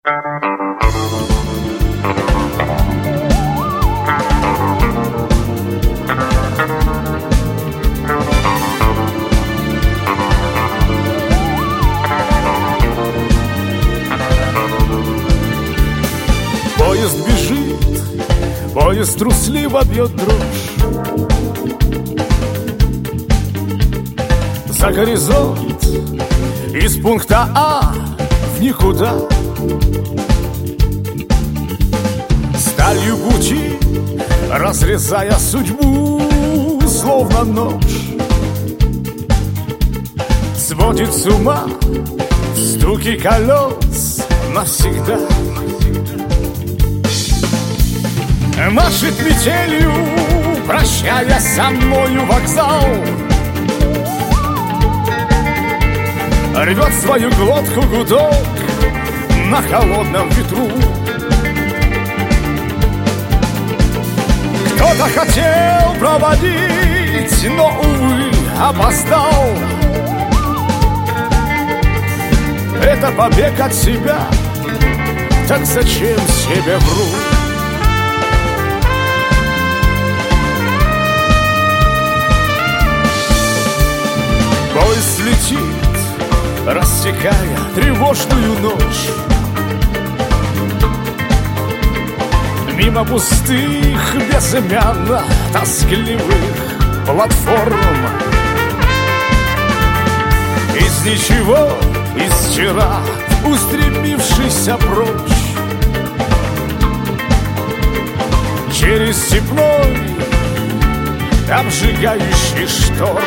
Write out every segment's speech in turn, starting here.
Поезд бежит, поезд трусливо бьет дрожь. За горизонт из пункта А в никуда. Сталью пути, разрезая судьбу, словно нож, сводит с ума стуки колес навсегда. Машет метелью, прощая со мною вокзал, рвет свою глотку гудок на холодном ветру. Кто-то хотел проводить, но, увы, опоздал. Это побег от себя, так зачем себе вру? Поезд летит, рассекая тревожную ночь, мимо пустых, безымянно тоскливых платформ. Из ничего, из вчера, устремившийся прочь, через степной, обжигающий шторм.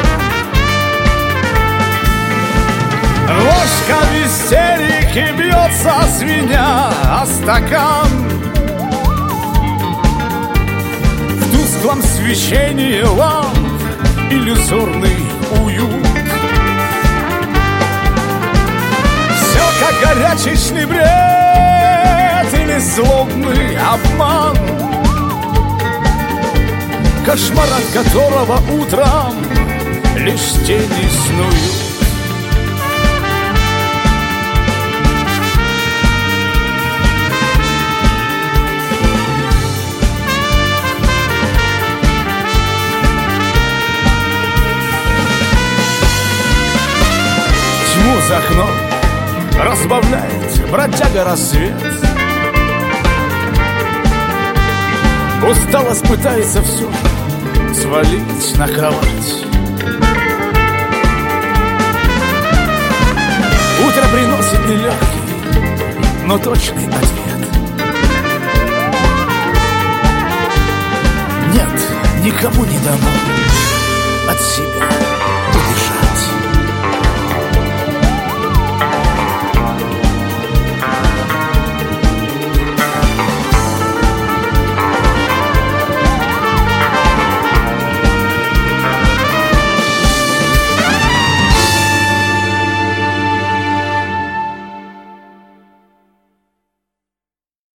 Ложка в истерике бьется, звеня о стакан. В тусклом свечении ламп иллюзорный уют. Все как горячечный бред или злобный обман, кошмар, от которого утром лишь тени снуют. Тьму за окном разбавляет бродяга рассвет. Усталость пытается все свалить на кровать. Утро приносит нелегкий, но точный ответ. Нет, никому не дано